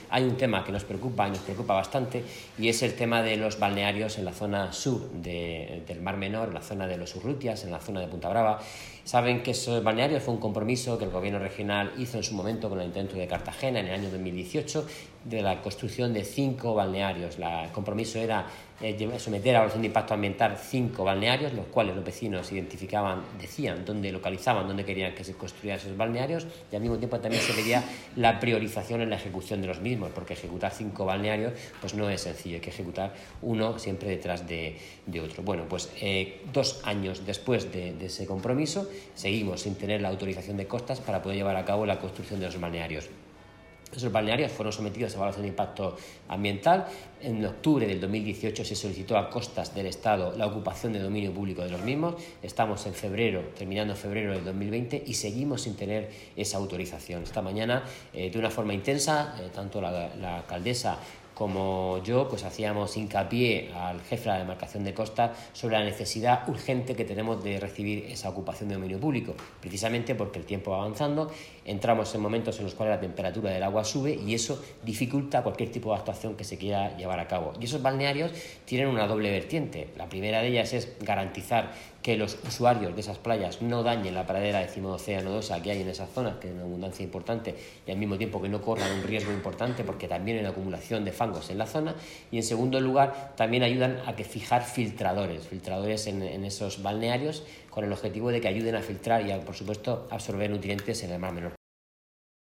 hay un tema que nos preocupa y nos preocupa bastante, y es el tema de los balnearios en la zona sur del Mar Menor, en la zona de los Urrutias, en la zona de Punta Brava. Saben que esos balnearios fue un compromiso que el gobierno regional hizo en su momento con el Ayuntamiento de Cartagena en el año 2018 de la construcción de 5 balnearios. El compromiso era someter a evaluación de impacto ambiental 5 balnearios, los cuales los vecinos identificaban, decían dónde localizaban, dónde querían que se construyeran esos balnearios, y al mismo tiempo también se pedía la priorización en la ejecución de los mismos, porque ejecutar 5 balnearios pues no es sencillo, hay que ejecutar uno siempre detrás de otro. Bueno, pues 2 años después de ese compromiso seguimos sin tener la autorización de costas para poder llevar a cabo la construcción de los balnearios. Esos balnearios fueron sometidos a evaluación de impacto ambiental. En octubre del 2018 se solicitó a costas del Estado la ocupación de dominio público de los mismos. Estamos en febrero, terminando febrero del 2020, y seguimos sin tener esa autorización. Esta mañana, de una forma intensa, tanto la alcaldesa como yo, pues hacíamos hincapié al jefe de la demarcación de costa sobre la necesidad urgente que tenemos de recibir esa ocupación de dominio público, precisamente porque el tiempo va avanzando, entramos en momentos en los cuales la temperatura del agua sube y eso dificulta cualquier tipo de actuación que se quiera llevar a cabo. Y esos balnearios tienen una doble vertiente. La primera de ellas es garantizar que los usuarios de esas playas no dañen la pradera decimodecea-nodosa que hay en esas zonas, que es una abundancia importante, y al mismo tiempo que no corran un riesgo importante porque también hay una acumulación de fangos en la zona. Y en segundo lugar también ayudan a que fijar filtradores en esos balnearios, con el objetivo de que ayuden a filtrar y a, por supuesto, absorber nutrientes en el Mar Menor.